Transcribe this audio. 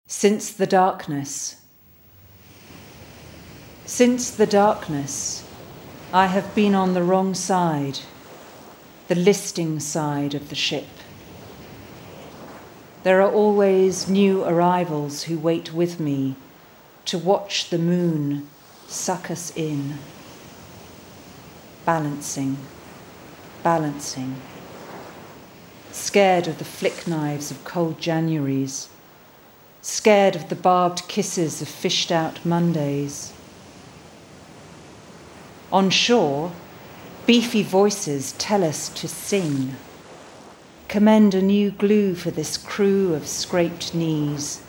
Since the darkness, I have been on the wrong side, the listing side of the ship. There are always new arrivals who wait with me to watch the moon suck us in. Balancing, scared of the flick knives of cold Januaries, scared of the barbed kisses of fished out Mondays. On shore, beefy voices tell us to sing, commend a new glue for this crew of scraped knees,